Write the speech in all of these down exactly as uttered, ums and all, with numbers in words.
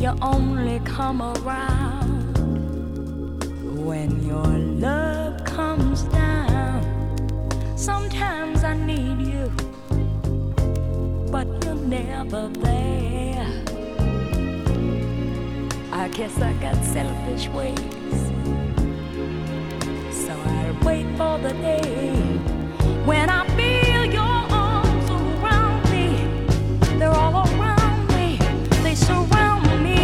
You only come around when your love comes down. Sometimes I need you, but you're never there. I guess I got selfish ways, so I'll wait for the day when I feel your arms around me. They're all around me, they surround me.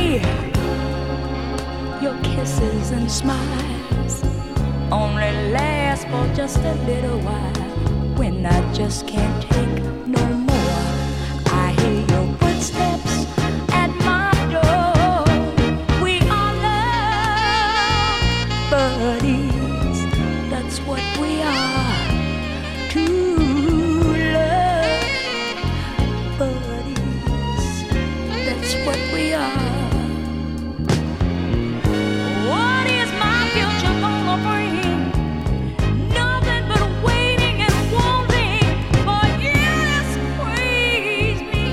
Your kisses and smiles only last for just a little while. When I just can't take no more, I hear your footsteps at my door. We are love buddies, that's what we are. Two love buddies, that's what we are. What is my future gonna bring? Nothing but waiting and wanting for you to squeeze me.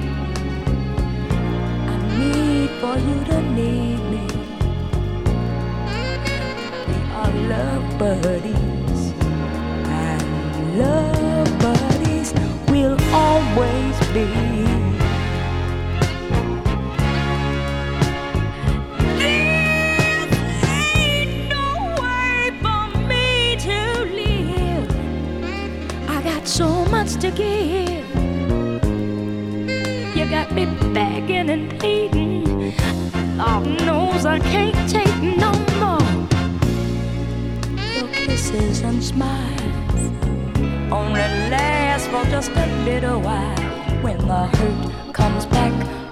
I need for you to need me. We are love buddies, and love buddies will always be. This ain't no way for me to live. I got so much to give. You got me begging and pleading. Lord knows I can't take no more. Your kisses and smiles only last for just a little while. When the hurt comes back